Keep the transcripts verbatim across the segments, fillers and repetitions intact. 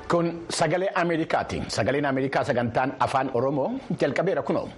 Kun sagalee Ameerikaati. Sagaleen Ameerikaa sagantaan afaan Oromoo jalqabeera kunoo.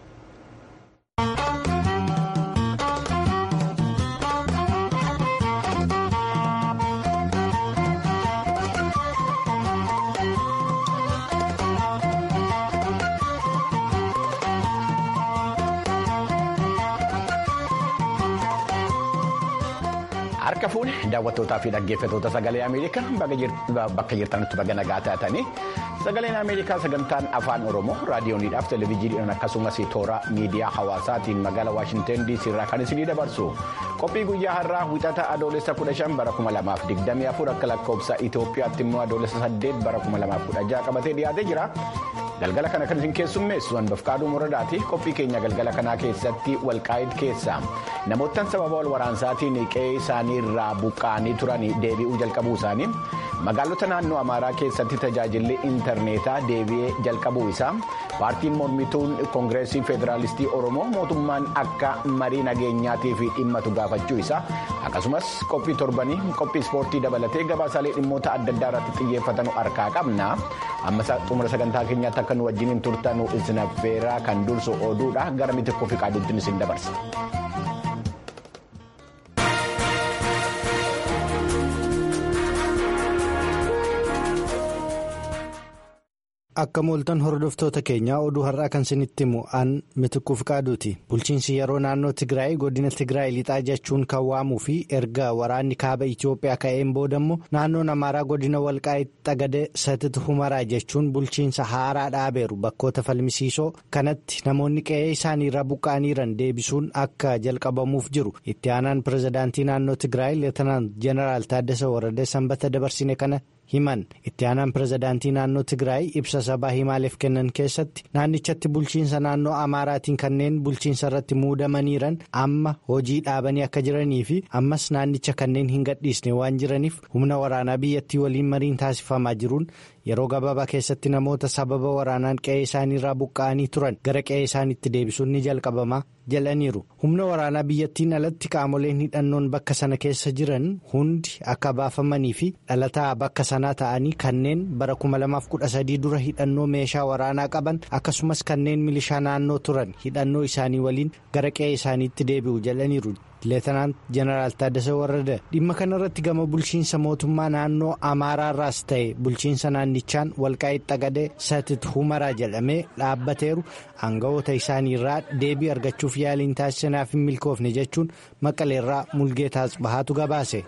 Harka fuune daawwattootaa fi dhaggeeffattoota sagalee Ameerikaa bakka jirtanitti baga nagaa taatanii sagaleen Ameerikaa sagantaan afaan Oromoo raadiyooniidhaaf televezyiiniidhaan akkasumas toora miidiyaa hawaasaatiin magaalaa Waashinten D C irraa kan isinii dabarsu qophii guyyaa har'aa wixata adoolessa kudha shan bara kuma lamaaf digdamii afur akka lakkoofsa Itoophiyaatti immoo adoolessa saddeet bara kuma lamaaf kudha jaha qabatee dhiyaatee jira. Galgala kana kan isin keessummeessu Anbafqaaduu Muradaati. Qophii keenya galgala kanaa keessatti Walqaayit keessa namoottan sababa wal waraansaatiin qe'ee isaanii irraa buqqa'anii turan deebi'uu jalqabuu isaanii magaalota naannoo Amaaraa keessatti tajaajilli intarneetaa deebi'ee jalqabuu isaa paartiin mormituun koongireesii federaalistii Oromoo mootummaan akka marii nageenyaatii fi dhimmatu gaafachuu isaa akkasumas qophii torbanii qophii ispoortii dabalatee gabaasaalee dhimmoota adda addaa irratti xiyyeeffatanu harkaa qabna. Amma xumura sagantaa keenyaatti akka nu wajjiniin turtanu isin affeeraa kan dursu oduudha gara Mitikkuu fi Qaaduutti isin dabarsa. Akka mooltan hordoftoota keenyaa oduu har'aa kan isinitti himu an Mitikkuu fi Qaaduuti. Bulchiinsi yeroo naannoo Tigraay godina Tigraay lixaa jechuun kan waamuu fi erga waraanni kaaba Itoophiyaa ka'een boodammoo naannoon Amaaraa godina Walqaayit Xagadee Satit Humaraa jechuun bulchiinsa haaraa dhaabeeru bakkoota falmisiisoo kanatti namoonni qe'ee isaanii irraa buqqa'aniiran deebisuun akka jalqabamuuf jiru. Itti aanaan pirezidaantii naannoo Tigraay Leetenant Jeneraal Taaddasee Warradee sanbata dabarsine kana himan. Itti aanaan pirezidaantii naannoo Tigraay ibsa sabaa himaaleef kennan keessatti naannichatti bulchiinsa naannoo Amaaraatiin kanneen bulchiinsa irratti muudamaniiran amma hojii dhaabanii akka jiranii fi ammas naannicha kanneen hin gadhiisne waan jiraniif humna waraanaa biyyattii waliin mariin taasifamaa jiruun yeroo gabaabaa keessatti namoota sababa waraanaan qe'ee isaanii irraa buqqa'anii turan gara qe'ee isaaniitti deebisuun ni jalqabama jalaniiru. Humna waraanaa biyyattiin alatti qaamoleen hidhannoon bakka sana keessa jiran hundi akka baafamanii fi dhalataa bakka sanaa ta'anii kanneen bara kuma lamaaf kudha sadii dura hidhannoo meeshaa waraanaa qaban akkasumas kanneen milishaa naannoo turan hidhannoo isaanii waliin gara qe'ee isaaniitti deebi'u jalaniiru. Leetenant Jeneraal Taaddasee Warradee dhimma kanarratti gama bulchiinsa mootummaa naannoo Amaaraarraas ta'e bulchiinsa naannichaan Walqaayit Xagadee Satit Humaraa jedhamee dhaabbateeru aangawoota isaaniirraa deebii argachuuf yaaliin taasisanaaf hin milkoofne jechuun Maqaleerraa Mulgeetaas Bahaatu gabaase.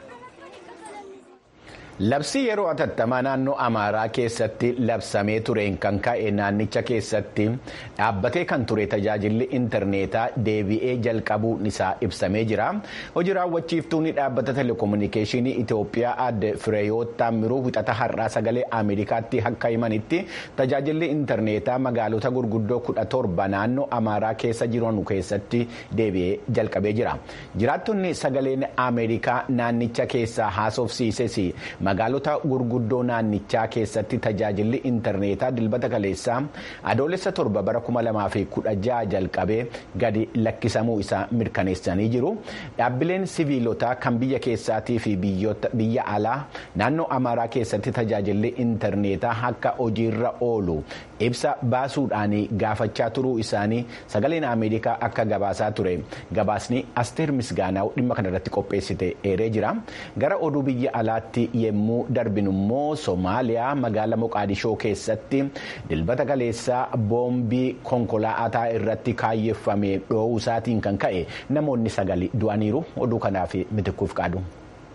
Labsii yeroo atattamaa naannoo Amaaraa keessatti labsamee tureen kan ka'e naannicha keessatti dhaabbatee kan ture tajaajilli intarneetaa deebi'ee jalqabuun isaa ibsamee jira. Hojii raawwachiiftuun dhaabbata telekominikeeshinii Itoophiyaa adde Fireeyoot Taammiruu wixata har'aa sagalee Ameerikaatti akka himanitti tajaajilli intarneetaa magaalota gurguddoo kudha torba naannoo Amaaraa keessa jiran keessatti deebi'ee jalqabee jira. Jiraattonni sagaleen Ameerikaa naannicha keessaa haasofsiises magaalota gurguddoo naannichaa keessatti tajaajilli intarneetaa dilbata kaleessaa adoolessa torba bara kuma lamaa fi kudha jaha jalqabee gadi lakkisamuu isaa mirkaneessanii jiru. Dhaabbileen siviilotaa kan biyya keessaatii fi biyya alaa naannoo Amaaraa keessatti tajaajilli intarneetaa akka hojiirra oolu ibsa baasuudhaan gaafachaa turuu isaanii sagaleen Ameerikaa akka gabaasaa ture. Gabaasni Asteer Misgaanaa dhimma kanarratti qopheessite eeree jira. Gara oduu biyya alaatti yemmuu darbinu immoo Somaaliyaa magaalaa Moqaadishoo keessatti dilbata kaleessaa boombii konkolaataa irratti kaayyeeffame dhoowuu isaatiin kan ka'e namoonni sagali du'aniiru. Oduu kanaaf Mitikkuuf Qaadu.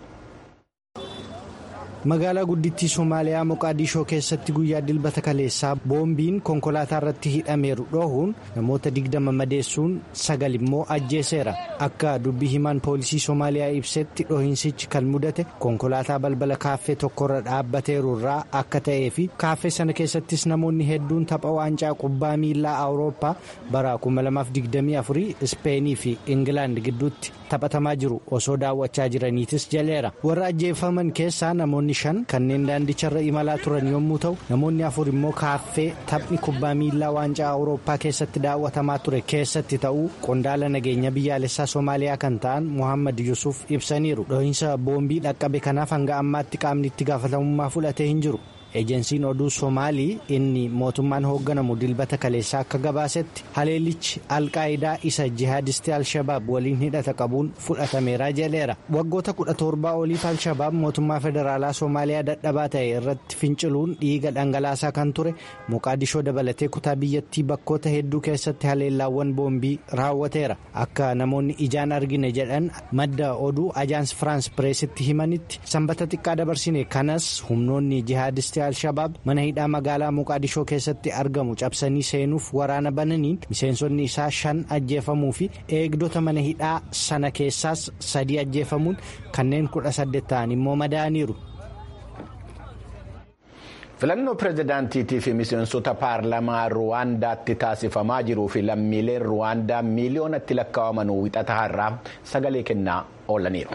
Magaalaa guddittii Somaaliyaa Moqaadishoo keessatti guyyaa dilbata kaleessaa boombiin konkolaataa irratti hidhameeru dhoohuun namoota digdama madeessuun sagal immoo ajjeeseera. Akka dubbii himaan poolisii Somaaliyaa ibsetti dhohiinsichi kan mudate konkolaataa balbala kaaffee tokkorra dhaabbateeru irraa akka ta'ee fi kaaffee sana keessattis namoonni hedduun tapha waancaa kubbaa miilaa Awurooppaa bara kuma lamaaf digdamii afurii Ispeenii fi Ingilaand gidduutti taphatamaa jiru osoo daawwachaa jiraniitis jaleera. Warra ajjeefaman keessaa namoonni shan kanneen daandicharra imalaa turan yommuu ta'u namoonni afur immoo kaaffee taphni kubbaa miilaa waancaa Awurooppaa keessatti daawwatamaa ture keessatti ta'uu qondaala nageenya biyyaalessaa Somaaliyaa kan ta'an Mohammad Yusuf ibsaniiru. Dhohiinsa boombii dhaqqabe kanaaf hanga ammaatti qaamni itti gaafatamummaa fudhatee hin jiru. Ejensiin oduu Somaalii inni mootummaan hoogganamu dilbata kaleessaa akka gabaasetti haleellichi Alqaayidaa isa jihaadistii Alshabaab waliin hidhata qabuun fudhatameera jedheera. Waggoota kudha torbaa oliif Alshabaab mootummaa federaalaa Somaaliyaa dadhabaa ta'e irratti finciluun dhiiga dhangalaasaa kan ture Moqaadishoo dabalatee kutaa biyyattii bakkoota hedduu keessatti haleellaawwan boombii raawwateera. Akka namoonni ijaan argine jedhan madda oduu Ajaans Firaans Pireesitti himanitti sanbata xiqqaa dabarsine kanas humnoonni jihaadistii Alshabaab mana hidhaa magaalaa Moqaadishoo keessatti argamu cabsanii seenuuf waraana bananiin miseensonni isaa shan ajjeefamuu fi eegdota mana hidhaa sana keessaas sadii ajjeefamuun kanneen kudha saddeet ta'an immoo madaa'aniiru. Filannoo pirezidaantiitii fi miseensota paarlamaa Ruwaandaatti taasifamaa jiruu fi lammiileen Ruwaandaa miiliyoonatti lakkaa'aman wixata har'aa sagalee kennaa oolaniiru.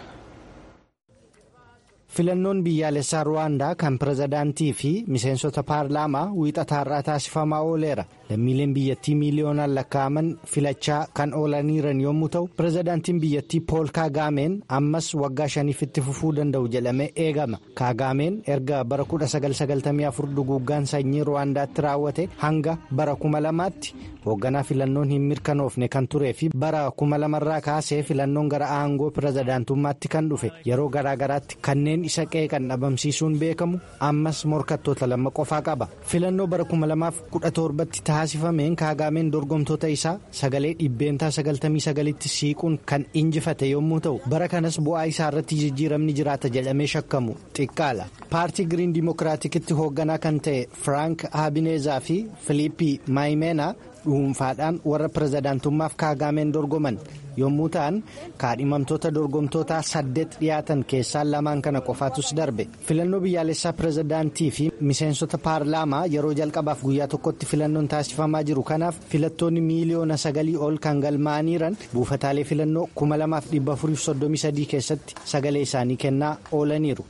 Filannoon biyyaalessaa Ruwaandaa kan pirezidaantii fi miseensota paarlaamaa wixata har'aa taasifamaa ooleera. Lammiileen biyyattii miiliyoonaan lakkaa'aman filachaa kan oolaniiran yommuu ta'u pirezidaantiin biyyattii Pool Kaagaameen ammas waggaa shaniif itti fufuu danda'u jedhamee eegama. Kaagaameen erga bara kudha sagal sagaltamii afur duguuggaan sanyii Ruwaandaatti raawwate hanga bara kuma lamaatti hoogganaa filannoon hin mirkanoofne kan turee fi bara kuma lamarraa kaasee filannoon gara aangoo pirezidaantummaatti kan dhufe yeroo garaagaraatti kanneen isa qeeqan dhabamsiisuun beekamu ammas morkattoota lama qofaa qaba. Filannoo bara kuma lamaaf kudha torbatti taasifameen Kaagaameen dorgomtoota isaa sagalee dhibbeentaa sagaltamii sagalitti siiquun kan injifate yommuu ta'u bara kanas bu'aa isaa irratti jijjiiramni jiraata jedhamee shakkamu xiqqaala. Paartii Giriin Dimookiraatikitti hoogganaa kan ta'e Firaank Haabineezaa fi Filiippii Maayimeenaa dhuunfaadhaan warra pirezidaantummaaf Kaagaameen dorgoman yommuu ta'an kaadhimamtoota dorgomtoota saddeet dhiyaatan keessaa lamaan kana qofaatus darbe. Filannoo biyyaalessaa pirezidaantii fi miseensota paarlaamaa yeroo jalqabaaf guyyaa tokkotti filannoon taasifamaa jiru kanaaf filattoonni miiliyoona sagalii ol kan galmaa'aniiran buufataalee filannoo kuma lamaaf dhibba afuriif soddomii sadii keessatti sagalee isaanii kennaa oolaniiru.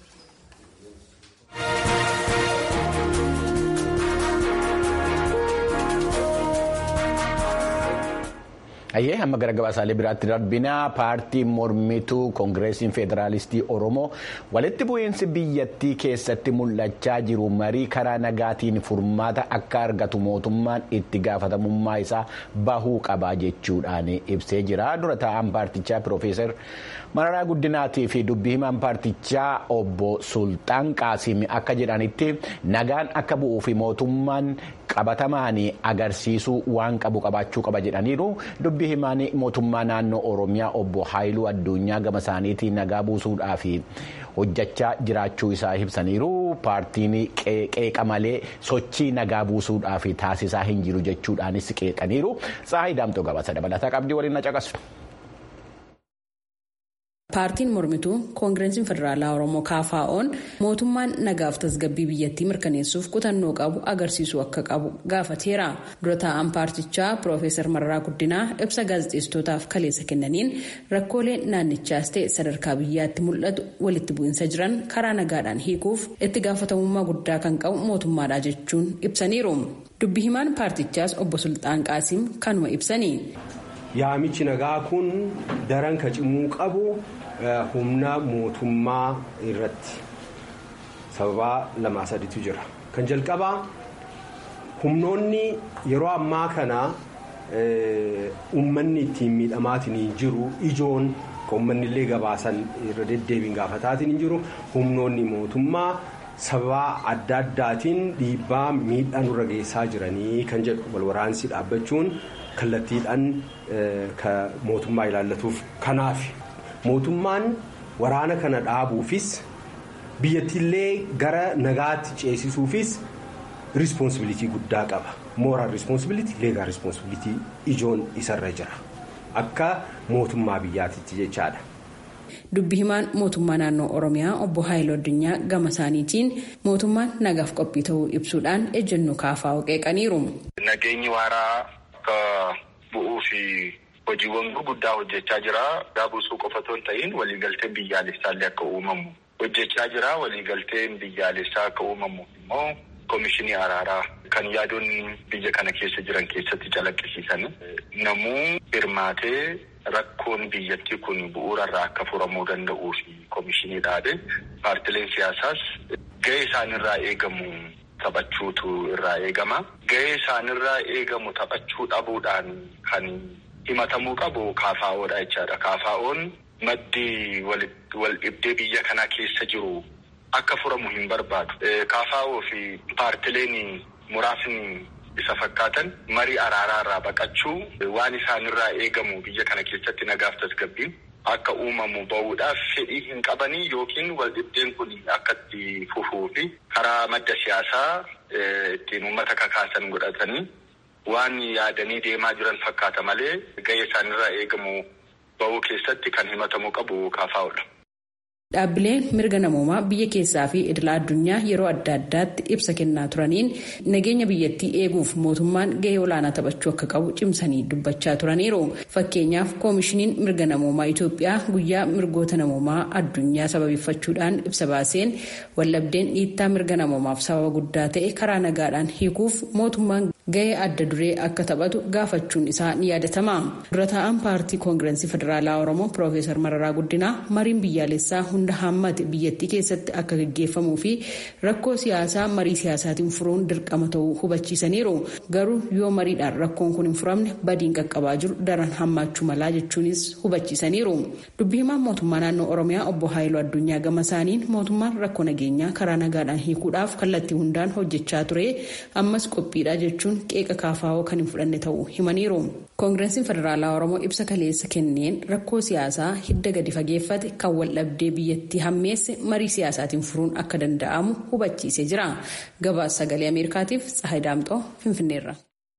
Ayyee amma gara gabaasaalee biraatti darbinaa paartiin mormituu koongireesiin federaalistii Oromoo walitti bu'iinsi biyyattii keessatti mul'achaa jiru marii karaa nagaatiin furmaata akka argatu mootummaan itti gaafatamummaa isaa bahuu qaba jechuudhaan ibsee jira. Dura taa'aan paartichaa Piroofeesar Mararaa Guddinaatii fi dubbii himaan paartichaa obbo Sultaan Qaasimi akka jedhanitti nagaan akka bu'uu fi mootummaan qabatamaan agarsiisuu waan qabu qabaachuu qaba jedhaniiru. Dubbii himaan mootummaa naannoo Oromiyaa obbo Haayiluu Addunyaa gama isaaniitiin nagaa buusuudhaaf hojjechaa jiraachuu isaa ibsaniiru. Paartiin qeeqa malee sochii nagaa buusuudhaaf taasisaa hin jiru jechuudhaanis qeeqaniiru. Tsaayi Daamtoo gabaasa dabalataa qabdii waliin na caqasu. Paartiin mormituu koongireesiin federaalaa Oromoo Kaafaa'oon mootummaan nagaaf tasgabbii biyyattii mirkaneessuuf kutannoo qabu agarsiisuu akka qabu gaafateera. Dura taa'aan paartichaa Piroofeesar Mararaa Guddinaa ibsa gaazexeessitootaaf kaleessa kennaniin rakkoolee naannichaas ta'e sadarkaa biyyaatti mul'atu walitti bu'insa jiran karaa nagaadhaan hiikuuf itti gaafatamummaa guddaa kan qabu mootummaadha jechuun ibsaniiru. Dubbii himaan paartichaas obbo Sultaan Qaasim kanuma ibsanii. Yaamichi nagaa kun daran ka cimuu qabu humna mootummaa irratti sababa lamaa sadiitu jira. Kan jalqabaa humnoonni yeroo ammaa kana uummanni ittiin miidhamaatiin jiru ijoon uummanni illee gabaasan irra deddeebiin gaafataatiin jiru humnoonni mootummaa sababa adda addaatiin dhiibbaa miidhaan irra geessaa jiranii kan jedhu walwaraansi dhaabbachuun kallattiidhaan mootummaa ilaallatuuf kanaaf mootummaan waraana kana dhaabuufis biyyattiillee gara nagaatti ceesisuufis rispoonsibilitii guddaa qaba. Mooraal rispoonsibilitii leegaal rispoonsibilitii ijoon isarra jira akka mootummaa biyyaatitti jechaadha. Dubbi himaan mootummaa naannoo Oromiyaa obbo Haayiluu Addunyaa gama isaaniitiin mootummaan nagaaf qophii ta'uu ibsuudhaan ejjennoo Kaafaa'oo qeeqaniiru. Nageenyi waaraa akka bu'uu fi hojiiwwan gurguddaa hojjechaa jira. Nagaa buusuu qofa otoo hin ta'in waliigalteen biyyaalessaallee akka uumamu hojjechaa jira. Waliigalteen biyyaalessaa akka uumamu immoo Koomishinii Araaraa kan yaadonni biyya kana keessa jiran keessatti calaqqisiisan namuu hirmaatee rakkoon biyyattii kun bu'uurarraa akka furamuu danda'uu fi komishinii dhaabe paartileen siyaasaas gahee isaanirraa eegamu taphachuutu irraa eegama. Gahee isaanirraa eegamu taphachuu dhabuudhaan kan himatamuu qabu kaafaa'oodha jechaadha. Kaafaa'oon maddi wal dhibdee biyya kana keessa jiru akka furamu hin barbaadu. Kaafaa'oo fi paartileen muraasni isa fakkaatan marii araaraa irraa baqachuu waan isaanirraa eegamu biyya kana keessatti nagaaf tasgabbiin akka uumamu ba'uudhaaf fedhii hin qabanii yookiin wal dhibdeen kun akka itti fufuu fi karaa madda siyaasaa ittiin uummata kakaasan godhatanii waan yaadanii deemaa jiran fakkaata malee gahee isaanirraa eegamu ba'uu keessatti kan himatamuu qabu kaafaa'oodha. Dhaabbileen mirga namoomaa biyya keessaa fi idila addunyaa yeroo adda addaatti ibsa kennaa turaniin nageenya biyyattii eeguuf mootummaan gahee olaanaa taphachuu akka qabu cimsanii dubbachaa turaniiru. Fakkeenyaaf koomishiniin mirga namoomaa Itoophiyaa guyyaa mirgoota namoomaa addunyaa sababeeffachuudhaan ibsa baaseen waldhabdeen dhiittaa mirga namoomaaf sababa guddaa ta'e karaa nagaadhaan hiikuuf mootummaan gahee adda duree akka taphatu gaafachuun isaa ni yaadatama. Dura taa'aan paartii koongirensii federaalaa Oromoo Piroofeesar Mararaa Guddinaa mariin biyyaalessaa hunda hammate biyyattii keessatti akka gaggeeffamuu fi rakkoo siyaasaa marii siyaasaatiin furuun dirqama ta'uu hubachiisaniiru. Garuu yoo mariidhaan rakkoon kun hin furamne badiin qaqqabaa jiru daran hammaachuu malaa jechuunis hubachiisaniiru. Dubbii himaan mootummaa naannoo Oromiyaa obbo Haayiluu Addunyaa gama isaaniin mootummaan rakkoo nageenyaa karaa nagaadhaan hiikuudhaaf kallattii hundaan hojjechaa ture ammas qophiidha jechuun qeeqa kaafaa'oo kan hin fudhanne ta'uu himaniiru. Koongirensiin federaalaa Oromoo ibsa kaleessa kenneen rakkoo siyaasaa hidda gadi fageeffate kan wal dhabdee biyyattii hammeesse marii siyaasaatiin furuun akka danda'amu hubachiisee jira. Gabaasa sagalee Ameerikaatiif Tsahaay Daamxoo Finfinneerra.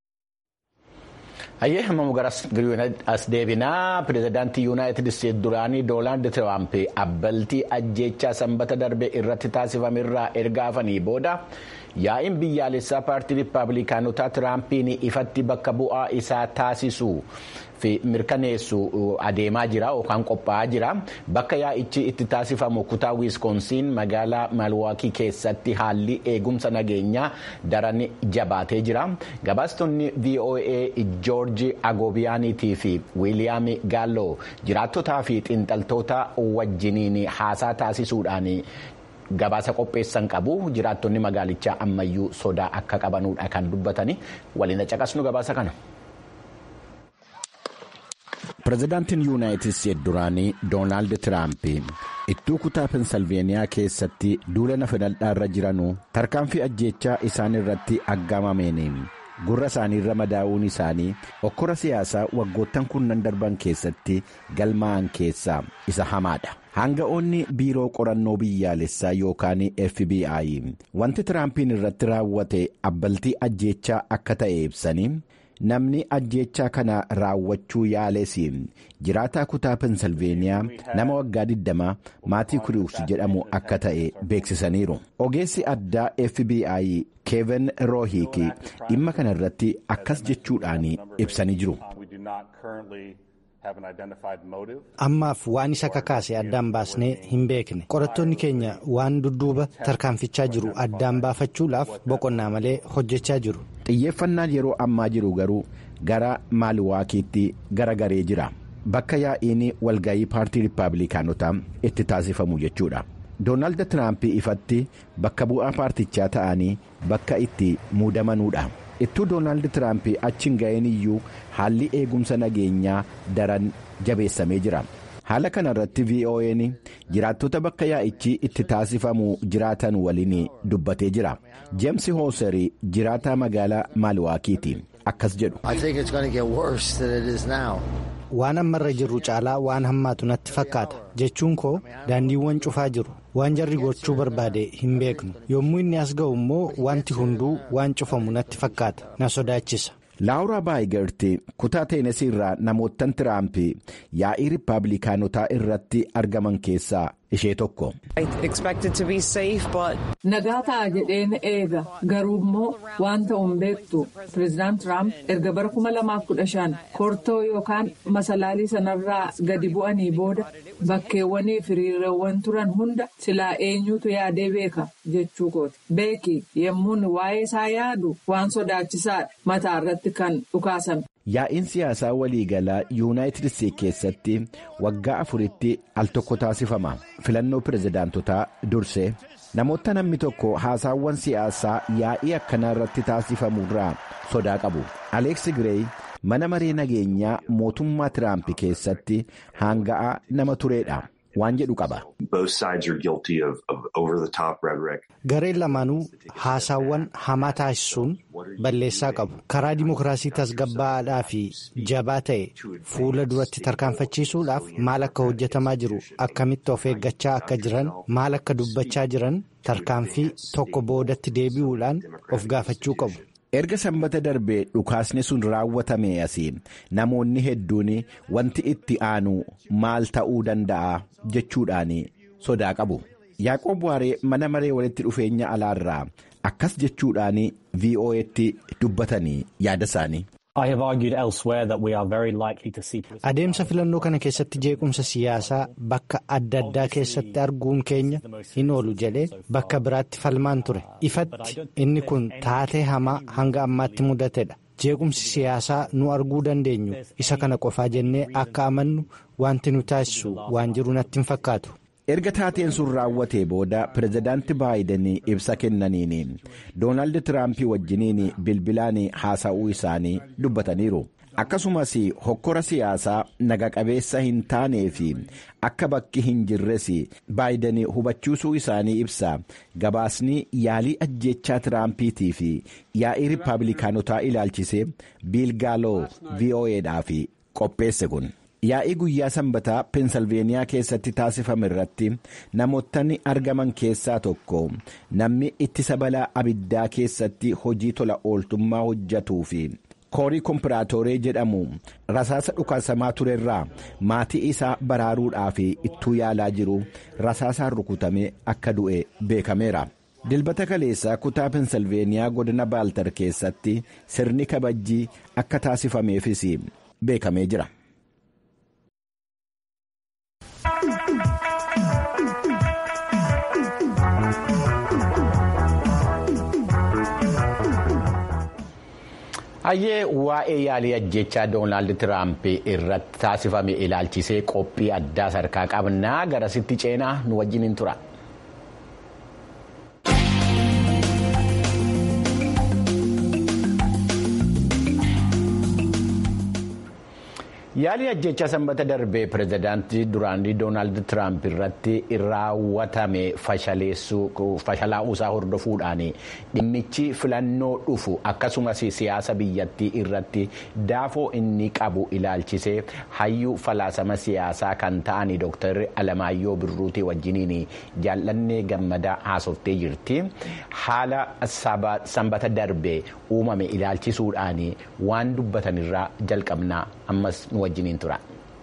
Hayyee hamma garas as deebinaa pirezidaantii yuunaayitid isteetsi duraanii doonaald tiraamp abbaltii ajjeechaa sanbata darbe irratti taasifamerraa erga hafanii booda yaa'iin biyyaalessaa paartii riippaabilikaanotaa tiraampiin ifatti bakka bu'aa isaa taasisuu fi mirkaneessu adeemaa jira yookaan qophaa'aa jira. Bakka yaa'ichi itti taasifamu kutaa wiiskoonsiin magaalaa malwaakii keessatti haalli eegumsa nageenyaa daran jabaatee jira. Gabaastonni V O A Joorji Agoobiyaaniitii fi Wiiliyaam Gaalloo jiraattotaa fi xiinxaltoota wajjiniin haasaa taasisuudhaan gabaasa qopheessan qabu. Jiraattonni magaalichaa ammayyuu sodaa akka qabanuudha kan dubbatanii waliin caqasnu gabaasa kana. Pirezidaantiin yuunaayitid isteetsi duraanii doonaald tiraamp ittuu kutaa pensilveeniyaa keessatti duula filannoo jiranuu tarkaanfii ajjeechaa isaan irratti aggaamameen gurra isaaniirra madaa'uun isaanii okkora siyaasaa waggoottan kunnan darban keessatti galmaa'an keessaa isa hamaadha. Hanga'oonni biiroo qorannoo biyyaalessaa yookaan F B I wanti tiraampiin irratti raawwate abbaltii ajjeechaa akka ta'e ibsanii namni ajjeechaa kana raawwachuu yaales jiraataa kutaa pensilveeniyaa nama waggaa digdamaa maatii kuriiks jedhamu akka ta'e beeksisaniiru. Ogeessi addaa F B I Keevin Roohiik dhimma kana irratti akkas jechuudhaan ibsanii jiru. Ammaaf waan isa kakaase addaan baasnee hin beekne. Qorattoonni keenya waan dudduuba tarkaanfichaa jiru addaan baafachuudhaaf boqonnaa malee hojjechaa jiru. Xiyyeeffannaan yeroo ammaa jiru garuu gara Maalwaakiitti garagaree jira. Bakka yaa'iin walgayii paartii riippaabilikaanotaa itti taasifamu jechuudha. Doonaald Tiraamp ifatti bakka bu'aa paartichaa ta'anii bakka itti muudamanuudha. Ittuu Doonaald Tiraamp achiin ga'een iyyuu haalli eegumsa nageenyaa daran jabeessamee jira. Haala kana irratti V O A'n jiraattota bakka yaa'ichi itti taasifamu jiraatan waliin dubbatee jira. Jeems Hooser jiraataa magaalaa Maalwaakiiti akkas jedhu. Waan ammarra jirru caalaa waan hammaatu natti fakkaata jechuun koo daandiiwwan cufaa jiru. Waan jarri gochuu barbaade hin beeknu. Yommuu inni as ga'u immoo wanti hunduu waan cufamu natti fakkaata na sodaachisa. Laawuraa Baayigerti kutaa Teenesii irraa namoottan Tiraamp yaa'ii riippaabilikaanotaa irratti argaman keessaa ishee tokko. Nagaa ta'a jedheen eega garuu immoo waan ta'uun beektu pireezidaant Tiraamp erga bara kuma lamaaf kudha shan kortoo yookaan masalaalii sanarraa gadi bu'anii booda bakkeewwanii fi hiriirawwan turan hunda silaa eenyutu yaadee beeka jechuu kooti. Beeki yemmuun waa'ee isaa yaadu waan sodaachisaadha mataa irratti kan dhukaasame. Yaa'iin siyaasaa waliigalaa yuunaayitid isteetsi keessatti waggaa afuritti al tokko taasifama. Filannoo pireezidaantotaa dursee namoota namni tokko haasaawwan siyaasaa yaa'ii akkanaa irratti taasifamurraa sodaa qabu. Aleeks Gireey mana maree nageenyaa mootummaa Tiraamp keessatti hanga'aa nama tureedha. Waan jedhu qaba. Gareen lamaanuu haasaawwan hamaa taasisuun balleessaa qabu. Karaa dimokiraasii tasgabbaa'aadhaa fi jabaa ta'e fuula duratti tarkaanfachiisuudhaaf maal akka hojjetamaa jiru, akkamitti of eeggachaa akka jiran, maal akka dubbachaa jiran tarkaanfii tokko boodatti deebi'uudhaan of gaafachuu qabu. Erga sanbata darbee dhukaasni sun raawwatame asii namoonni hedduun wanti itti aanu maal ta'uu danda'a jechuudhaan sodaa qabu. Yaaqoob Waaree mana maree walitti dhufeenya alaarraa akkas jechuudhaan V O A'tti dubbatanii yaada isaanii. Adeemsa filannoo kana keessatti jeequmsa siyaasaa bakka adda addaa keessatti arguun keenya hin oolu jedhee bakka biraatti falmaan ture. Ifatti inni kun taatee hamaa hanga ammaatti mudatedha. Jeequmsi siyaasaa nu arguu dandeenyu isa kana qofaa jennee akka amannu wanti nu taasisu waan jiru natti hin fakkaatu. Erga taateen sun raawwatee booda pireezidaanti Baayiden ibsa kennaniin Doonaald Tiraamp wajjiniin bilbilaan haasa'uu isaanii dubbataniiru. Akkasumas hokkora siyaasaa naga qabeessa hin taanee fi akka bakki hin jirres Baayiden hubachiisuu isaanii ibsa. Gabaasni yaalii ajjeechaa Tiraampiitii fi yaa'ii Riippaabilikaanotaa ilaalchisee Biil Gaaloo V O A'dhaaf qopheesse kun. Yaa'ii guyyaa sanbataa Peensilveeniyaa keessatti taasifame irratti namootni argaman keessaa tokko namni ittisa balaa abiddaa keessatti hojii tola ooltummaa hojjetuu fi koorii kompiraatoree jedhamu rasaasa dhukaasamaa turerraa maatii isaa baraaruudhaaf ittuu yaalaa jiru rasaasaan rukutamee akka du'e beekameera. Dilbata kaleessaa kutaa Peensilveeniyaa godina Baaltar keessatti sirni kabajjii akka taasifameefis beekamee jira. Hayyee waa'ee yaalii ajjechaa Doonaald Tiraamp irratti taasifame ilaalchisee qophii addaa sarkaa qabnaa garasitti ceenaa nu wajjin hin tura. Yaalii ajjeechaa sanbata darbee pireezidaantii duraanii Doonaald Tiraamp irratti raawwatame fashalaa'uusaa hordofuudhaan dhimmichi filannoo dhufu akkasumas siyaasa biyyattii irratti daafoo inni qabu ilaalchisee hayyuu falaasama siyaasaa kan ta'an Dooktar Alamaayyoo Birruutii wajjiniin jaallannee gammadaa haasoftee jirti. Haala sanbata darbee uumame ilaalchisuudhaan waan dubbatanirraa jalqabnaa ammas nu wajjiniin tura.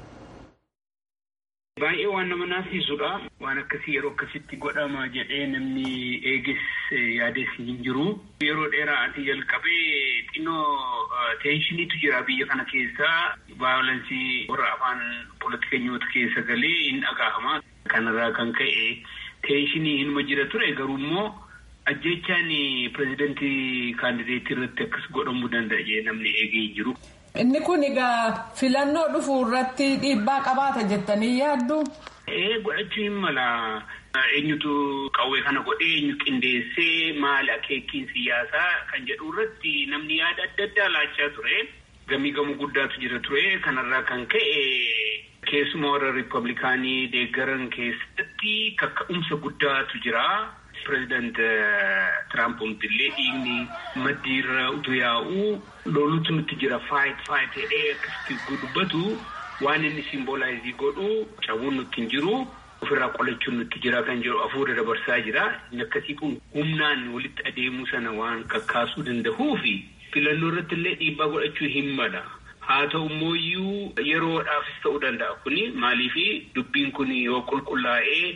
Baay'ee waan nama naasisudha. Waan akkasii yeroo akkasitti godhama jedhee namni eegis yaadessi hin jiru. Yeroo dheeraa ati jalqabee xinnoo teeshiniitu jira biyya kana keessa. Vaayolensii warra afaan poolitikanyoota keessa galee hin dhagahama. Kanarraa kan ka'e teeshinii hinuma jira ture garuu immoo ajjechaan pireezidantii kaandideetii irratti akkas godhamuu danda'a jedhee namni eegee hin jiru. Inni kun egaa filannoo dhufu irratti dhiibbaa qabaata jettanii yaaddu? Ee godhachuu hin mala. Eenyutu qawwee kana godhee eenyu qindeessee maali akeekiin siyaasaa kan jedhu irratti namni yaada adda addaa laachaa ture. Gamii gamoo guddaatu jira ture. Kanarraa kan ka'e keessumaa warra Riippablikaanii deeggaran keessatti kakka'umsa guddaatu jira. Pireezidaant Tiraamp illee dhiigni maddiirra utuu yaa'u loluutu nutti jira faayit faayit jedhee akkasitti dubbatu waan inni simboolaayizii godhu cabuun nutti hin jiru ofirraa qolachuun nutti jira kan jedhu hafuura dabarsaa jira. Inni akkasii kun humnaan walitti adeemuu sana waan kakkaasuu danda'uu fi filannoo irratti illee dhiibbaa godhachuu hin mala. Haa ta'u immoo yeroodhaafis ta'uu danda'a kuni maaliif dubbiin kun yoo qulqullaa'ee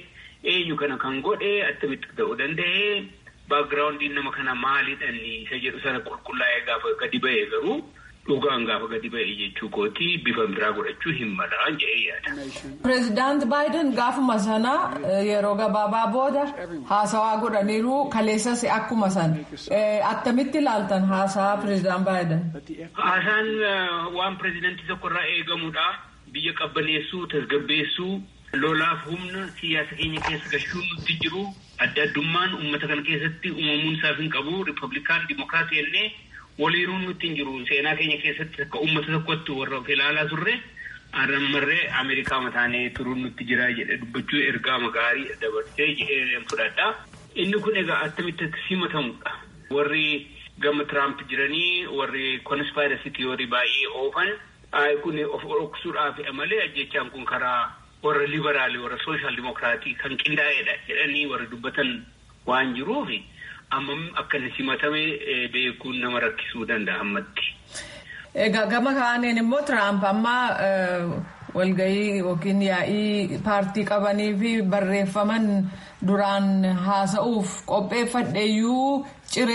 eenyu kana kan godhe attamitti ta'uu danda'e baagiraawundiin nama kana maalidhaan isa jedhu sana qulqullaa'ee gaafa gadi ba'ee garuu dhugaan gaafa gadi ba'e jechuu kooti bifa biraa godhachuu hin malaan jedhee yaada. Pireezidaant Baayiden gaafuma sana yeroo gabaabaa booda haasawaa godhaniiru kaleessas akkuma sana. Attamitti ilaaltan haasawaa Pireezidaant Baayiden? Haasaan waan pireezidaantii tokkorraa eegamudha. Biyya qabbaneessuu, tasgabbeessuu, lolaaf humna siyaasa keenya keessa gashuun nutti jiru. Adda addummaan uummata kana keessatti uumamuun isaaf hin qabu. Riippablikaan Dimokiraatii illee waliiruun nutti hin jiru. Seenaa keenya keessatti akka uummata tokkotti warra of ilaalaa turre arammarree Ameerikaa mataanee turuun nutti jira jedhe dubbachuu ergaa magaarii dabarsee jedhee fudhadha. Inni kun egaa attamitti simatamudha. Warri gama Tiraamp jiranii warri konspiraasii tiyoorii baay'ee oofan kun of dhoksuudhaaf malee ajjechaan kun karaa warra liberaalii warra sooshaal dimokiraatii kan qindaa'edha jedhanii warra dubbatan waan jiruufi amma akka simatame beekuun nama rakkisuu danda'a ammatti. Egaa gama kaaniin immoo Tiraamp amma walgahii yookiin yaa'ii paartii qabanii fi barreeffaman duraan haasa'uuf qopheeffadheeyyuu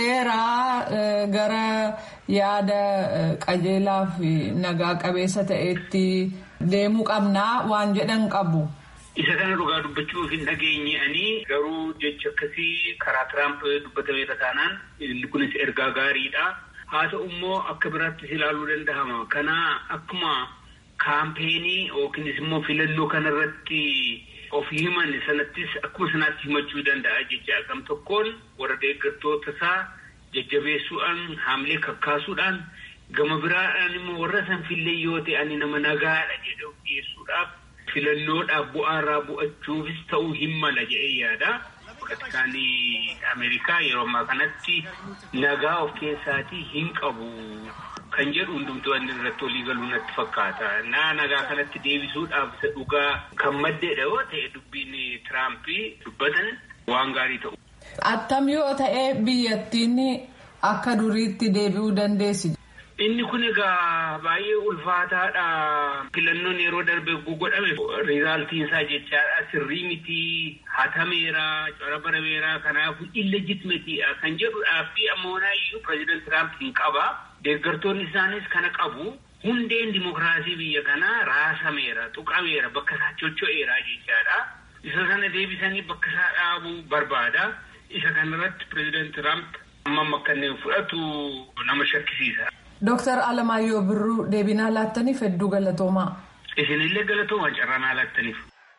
cireeraa gara yaada qajeelaa fi nagaa qabeessa ta'etti deemuu qabnaa waan jedhan qabu. Isa kana dhugaa dubbachuu hin dhageenye ani garuu jecha akkasii karaa Tiraamp dubbatameera taanaan inni kunis ergaa gaariidha. Haa ta'u immoo akka biraattis ilaaluu danda'ama. Kana akkuma kaampeenii yookiinis immoo filannoo kanarratti of himan sanattis akkuma sanaatti himachuu danda'a jecha gam tokkoon warra deeggartoota isaa jajjabeessuudhaan haamlee kakkaasuudhaan gama biraadhaan immoo warra san fillee yoo ta'an nama nagaadha jedhee dhiyeessuudhaaf filannoodhaaf bu'aarraa bu'achuufis ta'uu hin mala jedhee yaada. Bakkasaanii Ameerikaa yeroo ammaa kanatti nagaa of keessaatii hin qabu kan jedhu hundumtuu wanti irratti olii galuu natti fakkaata. Naa nagaa kanatti deebisuudhaaf isa dhugaa kan maddeedha yoo ta'e dubbiin Tiraampii dubbatan waan gaarii ta'u. Attam yoo ta'e biyyattiin akka duriitti deebi'uu dandeessi. Inni kun egaa baay'ee ulfaataadha. Filannoon yeroo darbe godhame riizaaltiin isaa jechaadha sirrii miti hatameera cora barameera kanaafuu illegitimeetiidha kan jedhuudhaaf fi ammoonayyuu pireezidaant Tiraamp hin qaba. Deeggartoonni isaanis kana qabu. Hundeen dimokiraasii biyya kanaa raasameera tuqameera bakka isaa chocho'eera jechaadha. Isa sana deebisanii bakka isaa dhaabuu barbaada. Isa kanarratti pireezidaant Tiraamp amma makkanneen fudhatu nama shakkisiisa. Dooktar Alamaayyoo Birruu deebinaa laattaniif hedduu galatoomaa. Isinillee galatoomaa carraanaa laattaniif.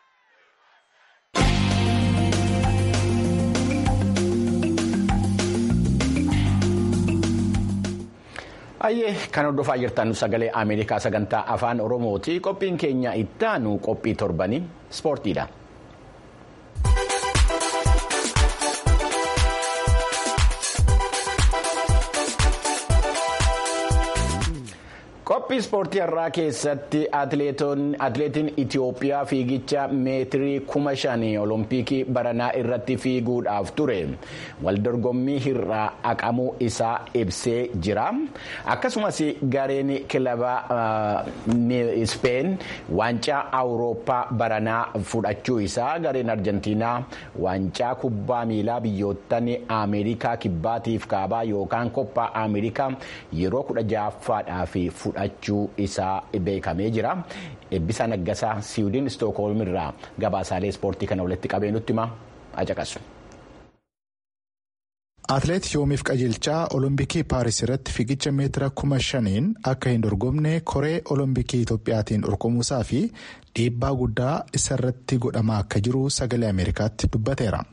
Ayyee kan hordofaa jirtan sagalee Ameerikaa sagantaa afaan Oromooti. Qophiin keenya ittaanu qophii torbanii ispoortiidha. Qophii ispoortii har'aa keessatti atileetiin Itiyoophiyaa fiigicha meetirii kuma shanii olompikii baranaa irratti fiiguudhaaf ture waldorgommii irraa haqamuu isaa ibsee jira. Akkasumas gareen kilaba Ispeen waancaa Awurooppaa baranaa fudhachuu isaa gareen Arjentiinaa waancaa kubbaa miilaa biyyoottan Ameerikaa kibbaatiif kaabaa yookaan koppaa Ameerikaa yeroo kudha ja'affaadhaaf fudhachuu isaa beekamee jira. Eebbisaa Naggasaa Siwiidin Stookholm irraa gabaasaalee ispoortii kana walitti qabee nutti hima acaqasu. Atileet Yoomiif Qajeelchaa Olompikii Paaris irratti fiigicha meetira kuma shaniin akka hin dorgomne koree Olompikii Itoophiyaatiin dorgomuusaa fi dhiibbaa guddaa isarratti godhamaa akka jiru sagalee Ameerikaatti dubbateera.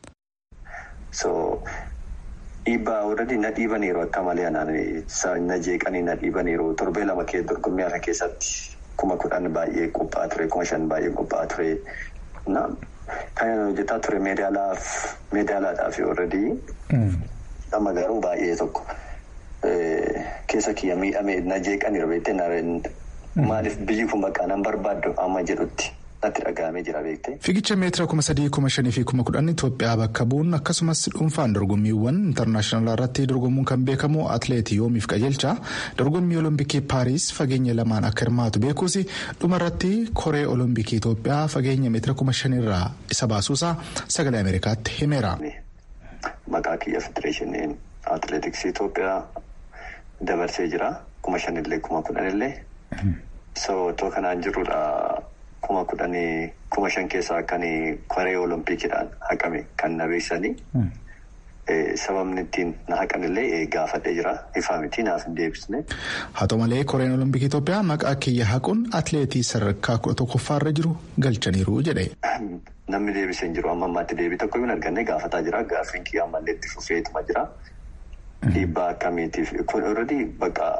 Dhiibbaa warra na dhiibaniiru akka malee anaan na jeeqanii na dhiibaniiru torbee lama kee dorgommii haala keessatti kuma kudhan baay'ee qophaa ture kuma shan baay'ee qophaa ture na kan hojjetaa ture meedaalaaf meedaalaadhaaf warradii amma garuu baay'ee tokko keessa kiyya miidhamee na jeeqaniiru beektee maaliif biyyi kun bakka nan barbaaddu amma jedhutti natti dhaga'amee jira beekte. Fiigicha meetira kuma sadii kuma shanii fi kuma kudhan Itoophiyaa bakka bu'uun akkasumas dhuunfaan dorgommiiwwan intarnaashinaal irratti dorgomuun kan beekamu atileetii Yoomiif Qajeelchaa dorgommii olompikii Paariis fageenya lamaan akka hirmaatu beekuus dhumarratti koree olompikii Itoophiyaa fageenya meetira kuma shanirraa isa baasuusaa sagalee Ameerikaatti himeera. Maqaa kiyya federeeshiniin atileetiksii Itoophiyaa dabarsee jira kuma shanillee kuma kudhanillee. So too kanaan jirudha. Kuma kudhanii kuma shan keessaa akkanii koree olompikidhaan haqame kan na beeksisanii sababni ittiin na haqanillee gaafadhee jira ifaa miti naaf hin deebisne. Haa ta'u malee koreen olompikii Itoophiyaa maqaa kiyya haquun atileetii sadarkaa kudha tokkoffaarra jiru galchaniiru jedhe. Namni deebisee hin jiru amma ammaatti deebii tokko hin arganne gaafataa jira gaaffiin kiyya ammallee itti fufeetuma jira. Dhiibbaa akkamiitiif kun irratti bakka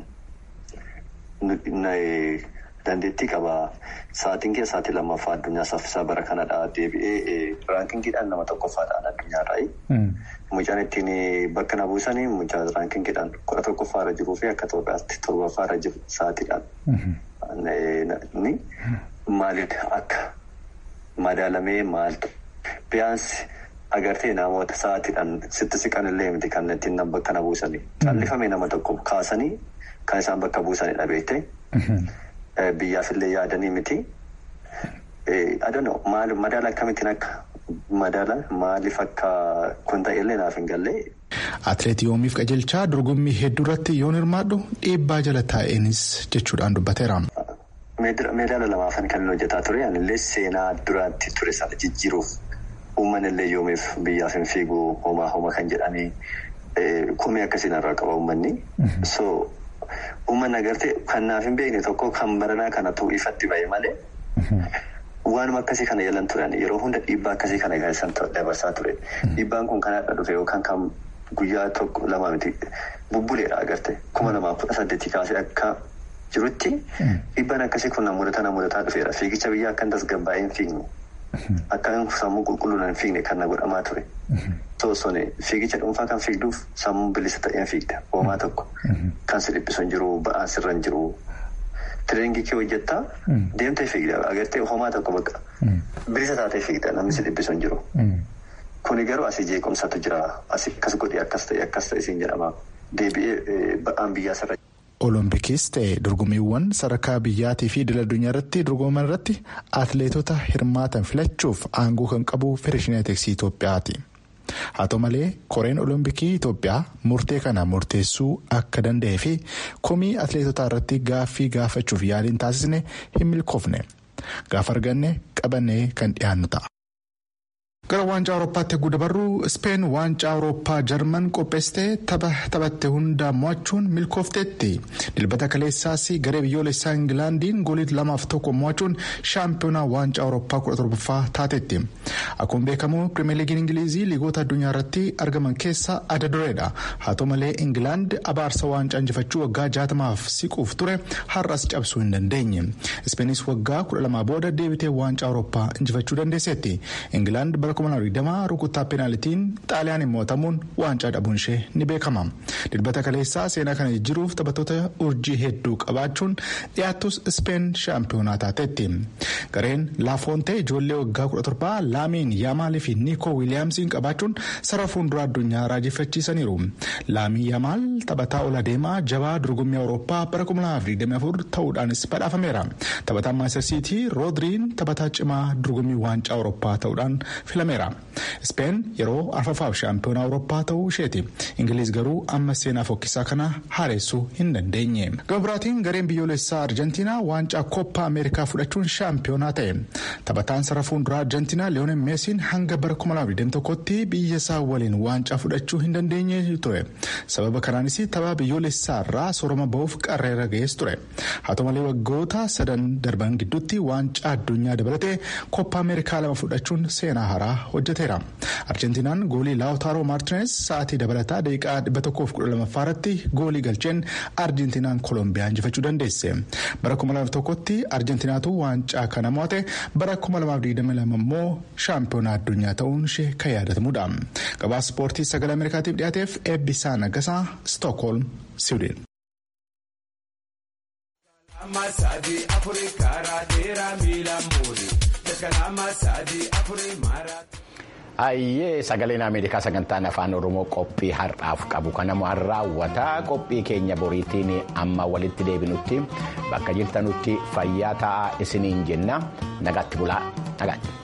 dandeettii qaba. Sa'aatiin kee sa'aatii lammaffaa addunyaa saffisaa bara kanadha. Deebi'ee raankingiidhaan nama tokkoffaadhaan addunyaarraa. Mucaan ittiin bakka na buusanii mucaa raankingiidhaan kudha tokkoffaarra jiruu fi akka Itoophiyaatti torbaffaarra jiru sa'aatiidhaan. Inni maaliif akka madaalamee maaltu biyyaansi agartee namoota sa'aatiidhaan sitti siqanillee miti kan ittiin bakka na buusanii. Callifamee nama tokko kaasanii kan isaan bakka buusanidha beektee. Biyyaafillee yaadanii miti. Adoonoo maal madaala akkamittiin akka madaala maaliif akka kun ta'ellee naaf hin galle. Atileetii Yoomiif Qajeelchaa dorgommii hedduu irratti yoon hirmaadhu dhiibbaa jala taa'eenis jechuudhaan dubbateera. Meedaala lamaafan kan inni hojjetaa ture anillee seenaa duraatti ture sana jijjiiruuf uummanillee Yoomiif biyyaaf hin fiigu homaa homaa kan jedhanii komii akkasiin irraa qaba uummanni. So uummanni agartee kan naaf hin beekne tokko kan baranaa kanatu ifatti ba'e malee waanuma akkasii kana yalan turan yeroo hunda dhiibbaa akkasii kana gaasisan dabarsaa ture. Dhiibbaan kun kanadha dhufe yookaan kan guyyaa tokko lama miti bubbuleedha agarte kuma lamaa kudha saddeetii kaasee akka jirutti dhiibbaan akkasii kun namoota namootaa dhufeera. Fiigicha biyyaa akka hin tasgabbaa'ee hin fiigne akka sammuu qulqulluun hin fiigne kan na godhamaa ture. Toosone fiigicha dhuunfaa kan fiigduuf sammuu bilisa ta'een fiigda hoomaa tokko kan si dhiphisu hin jiru ba'aan sirra hin jiru. Tireengii kee hojjettaa deemtee fiigda agartee hoomaa tokko bakka bilisa taatee fiigda namni si dhiphisu hin jiru. Kuni garuu asii jeequmsatu jira asii akkas godhee akkas ta'e akkas ta'e siin jedhama deebi'ee ba'aan biyyaa sirra. Olompikis ta'e dorgommiiwwan sadarkaa biyyaatii fi idil addunyaa irratti dorgoman irratti atileetota hirmaatan filachuuf aangoo kan qabu federeeshinii atileetiksii Itoophiyaati. Haa ta'u malee koreen olompikii Itoophiyaa murtee kana murteessuu akka danda'ee fi komii atileetotaa irratti gaaffii gaafachuuf yaaliin taasisne hin milkoofne gaafa arganne qabannee kan dhiyaannu ta'a. Gara waancaa Awurooppaatti eeguu dabarru Speen waancaa Awurooppaa Jarman qopheessitee tapha taphatte hunda mo'achuun milkoofteetti. Dilbata kaleessaas garee biyyoolessaa Ingilaandiin goolii lamaaf tokko mo'achuun shaampiyoonaa waancaa Awurooppaa kudha torbaffaa taatetti. Akkuma beekamu Pirimeer Liigiin Ingilizii liigoota addunyaa irratti argaman keessa adda dureedha. Haa ta'u malee Ingilaand abaarsa waancaa injifachuu waggaa jaatamaaf siquuf ture har'as cabsuu hin dandeenye. Speenis waggaa kudha lamaa booda deebitee waancaa Awurooppaa injifachuu dandeesseetti. Ingilaand bara kuma lamaaf digdama rukuttaa peenaalitiin xaaliyaan mo'atamuun waancaa dhabuun ishee ni beekama. Dilbata kaleessaa seenaa kana jijjiiruuf taphattoota urjii hedduu qabaachuun dhiyaattus Speen shaampiyoonaa taateetti. Gareen Laafoonte ijoollee waggaa kudha torbaa Laamiin Yaamaalii fi Niikoo Wiiliyaamsiin qabaachuun sarara fuulduraa addunyaa raajeffachiisaniiru. Laamiin Yaamaal taphataa ol adeemaa jabaa dorgommii Awurooppaa bara kuma lamaaf digdamii afur ta'uudhaanis badhaafameera. Taphataan Maanchestar Siitii Roodiriin taphataa cimaa dorgommii waancaa Awurooppaa ta'uudhaan filameera. Speen yeroo arfaffaaf shaampiyoonaa Awurooppaa ta'uu isheeti. Ingiliiz garuu amma seenaa fokkisaa kana haaressuu hin dandeenye. Gama biraatiin gareen biyyoolessaa Arjentiinaa waancaa Kooppaa Ameerikaa fudhachuun shaampiyoonaa ta'e. Taphataan sarara fuulduraa Arjentiinaa Liyoonel Meesiin hanga bara kuma lamaaf digdamii tokkotti biyya isaa waliin waancaa fudhachuu hin dandeenye ture. Sababa kanaanis tapha biyyoolessaa irraa soorama bahuuf qarreera ga'ees ture. Haa ta'u malee waggoota sadan darban gidduutti waancaa addunyaa dabalatee Kooppaa Ameerikaa lama fudhachuun seenaa haaraa hojjeteera. Arjentiinaan goolii Laawutaaroo Maartinees sa'aatii dabalataa daqiiqaa dhibba tokkoof kudha lammaffaa irratti goolii galcheen Arjentiinaan Koolombiyaa injifachuu dandeesse. Bara kuma lamaaf tokkotti Arjentiinaatu waancaa kana mo'ate bara kuma lamaaf digdamii lama immoo shaampiyoonaa addunyaa ta'uun ishee kan yaadatamudha. Gabaasa ispoortii sagalee Ameerikaatiif dhiyaateef Eebbisaa Nagasaa Stookholm, Siwiidin. Amma sadii Afrikaa dheeraa miila muuri. Ayyee sagaleen Ameerikaa sagantaan afaan Oromoo qophii har'aaf qabu kanuma raawwataa qophii keenya boriitiin amma walitti deebinutti bakka jirtanutti fayyaa ta'aa isiniin jenna nagaatti bulaa nagaatti.